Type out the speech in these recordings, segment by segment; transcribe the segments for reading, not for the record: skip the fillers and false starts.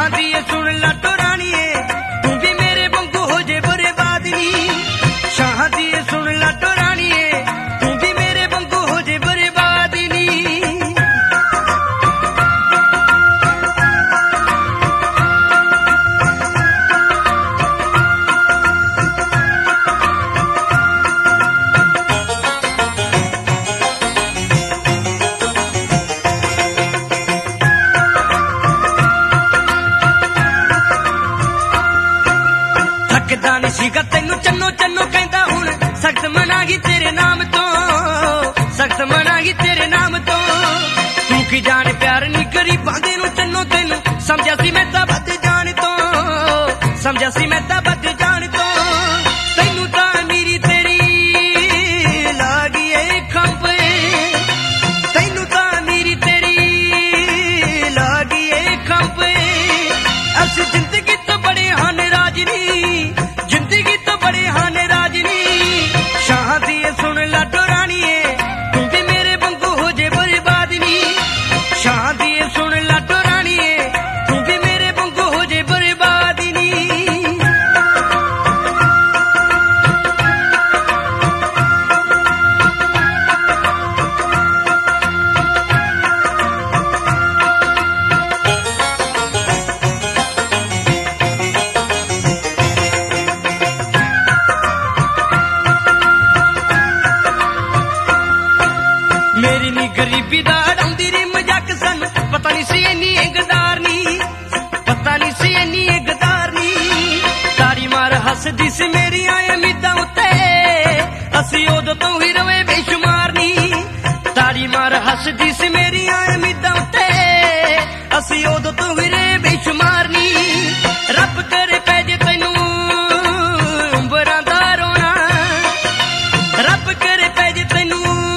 शाहां दी सुन लाडो राणीए तू भी मेरे वांगू हो जे बर्बाद नी शाहां दी सुन लाडो राणीए तू भी मेरे वांगू हो जे बर्बाद नी थकदा नहीं सीगा तैनू चन्नो चन्नो कहंदा हुण सख्त मनागी तेरे नाम तो सख्त मनागी तेरे नाम तो तू की जाने प्यार नहीं गरीबां दे नू चन्नो तैनू समझा सी मैं तां बद जान तो समझा सी मैं तां बद जान तो तैनू तां मेरी तेरी लागी ए खंभ तैनू तां मेरी तेरी लागी ए खंभ अस जिंदगी तो बड़े हां नाराज नी जिंदगी तो बड़े हां नाराज नी शाहां दी सुन लाडो राणीए तू भी मेरे वांगू हो जे बर्बाद नी शाहां दी सुन लाडो राणीए तू भी मेरे वांगू हो जे बर्बाद नी मेरी नी गरीबी दा अड़ाउंदी री मजाक सन पता नहीं सी इन्नी गदार नी पता नहीं सी इन्नी गदार नी तारी मार हसदी सी मेरी उम्मीदां उत्ते असी उदों तो ही रवे बेशुमार नी तारी मार हसदी सी मेरी उम्मीदां उत्ते असी उदों तो ही रवे बेशुमार नी रब करे पै जे तैनू उंबरां दा रोना रब करे पै जे तैनू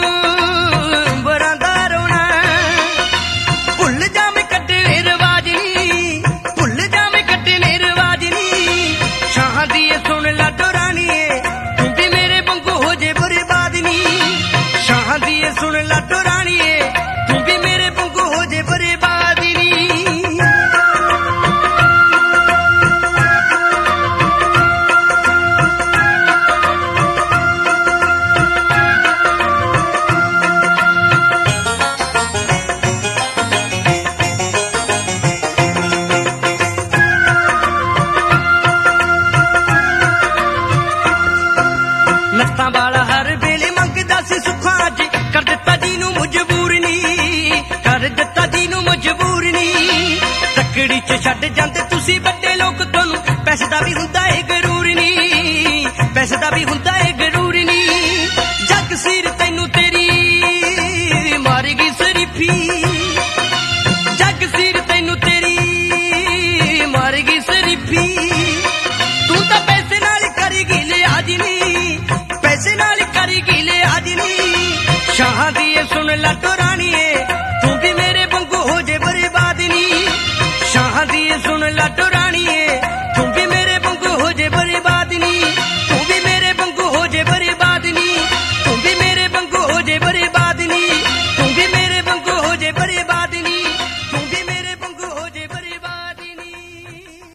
सुन लाडो राणीए तू भी मेरे वांगू हो जे बर्बाद नी शाहां दी सुन लाडो राणीए तू भी मेरे वांगू हो जे बर्बाद नी नत्तां वाला हर वेले मंगदा सी सुखां अज कर दित्ता जीनू मजबूर नी कर दित्ता जीनू मजबूर नी तकड़ी च छड्ड जांदे तुसी बड्डे लोक तुहानू पैसे दा भी हुंदा ए गरूर नी पैसे दा भी हुंदा ए गरूर नी जग सिर तैनू तेरी मारेगी शरीफी जग सिर तैनू तेरी मारेगी शरीफी तू तां पैसे नाल करेगी लिहाज नी पैसे नाल करेगी लिहाज नी शाहां दी सुन लाडो